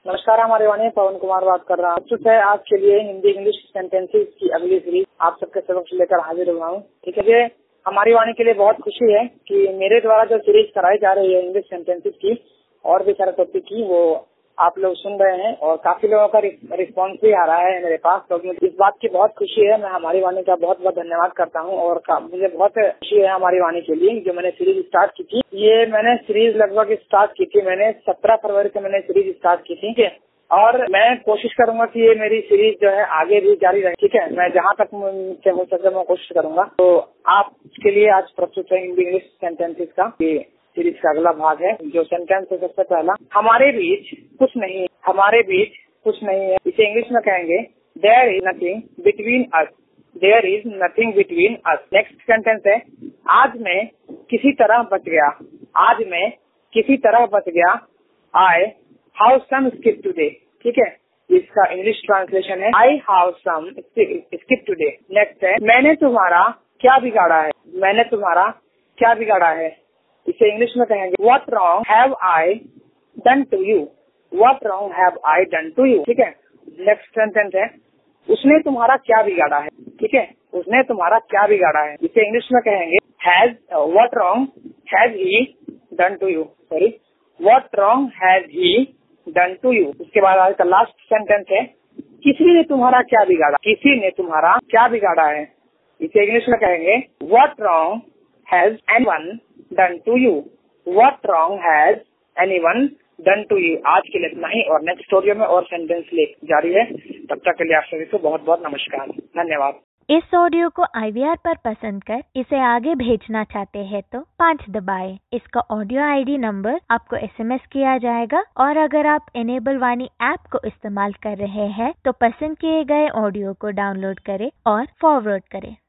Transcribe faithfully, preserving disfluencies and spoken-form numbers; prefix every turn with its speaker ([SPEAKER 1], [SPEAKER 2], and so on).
[SPEAKER 1] नमस्कार, हमारे वाणी पवन कुमार बात कर रहा हूँ। प्रस्तुत है आपके लिए हिंदी इंग्लिश सेंटेंसेस की अगली सीरीज आप सबके समक्ष लेकर हाजिर हुआ हूँ। ठीक है, ये हमारी वाणी के लिए बहुत खुशी है कि मेरे द्वारा जो सीरीज कराई जा रही है इंग्लिश सेंटेंसेस की और भी सारे टॉपिक की, वो आप लोग सुन रहे हैं और काफी लोगों का रिस्पॉन्स भी आ रहा है मेरे पास। तो मुझे इस बात की बहुत खुशी है। मैं हमारी वाणी का बहुत बहुत धन्यवाद करता हूँ और मुझे बहुत खुशी है हमारी वाणी के लिए जो मैंने सीरीज स्टार्ट की थी। ये मैंने सीरीज लगभग स्टार्ट की थी, मैंने सत्रह फरवरी को मैंने सीरीज स्टार्ट की थी। ठीक है, और मैं कोशिश करूंगा कि ये मेरी सीरीज जो है आगे भी जारी रहे। ठीक है, मैं जहाँ तक मुझसे हो सके मैं कोशिश करूंगा। तो आपके लिए आज प्रस्तुत है हिंदी इंग्लिश सेंटेंसेस का सीरीज का अगला भाग है। जो सेंटेंस है सबसे पहला, हमारे बीच कुछ नहीं, हमारे बीच कुछ नहीं है। इसे इंग्लिश में कहेंगे there is nothing between us, there is nothing between us. Next sentence है, आज मैं किसी तरह बच गया, आज मैं किसी तरह बच गया। I how some skip today. ठीक है, इसका इंग्लिश ट्रांसलेशन है I how some skip today. Next है, मैंने तुम्हारा क्या बिगाड़ा है, मैंने तुम्हारा क्या बिगाड़ा है। इसे इंग्लिश में कहेंगे what wrong have I done to you, what wrong have I done to you. ठीक है, नेक्स्ट सेंटेंस है, उसने तुम्हारा क्या बिगाड़ा है। ठीक है, उसने तुम्हारा क्या बिगाड़ा है। इसे इंग्लिश में कहेंगे has what wrong has he done to you, sorry what wrong has he done to you. उसके बाद आज का लास्ट सेंटेंस है, किसी ने तुम्हारा क्या बिगाड़ा, किसी ने तुम्हारा क्या बिगाड़ा है। इसे इंग्लिश में कहेंगे what wrong has anyone done to you, what wrong has anyone done to you. आज के लिए इतना ही और नेक्स्ट ऑडियो में और सेंटेंस ले जारी है। तब तक के लिए आप सभी को बहुत बहुत नमस्कार, धन्यवाद।
[SPEAKER 2] इस ऑडियो को आई वी आर पर पसंद कर इसे आगे भेजना चाहते हैं तो पाँच दबाएं। इसका ऑडियो आई डी नंबर आपको एस एम एस किया जाएगा और अगर आप इनेबल वाणी ऐप को इस्तेमाल कर रहे हैं तो पसंद किए गए ऑडियो को डाउनलोड करें और फॉरवर्ड करें।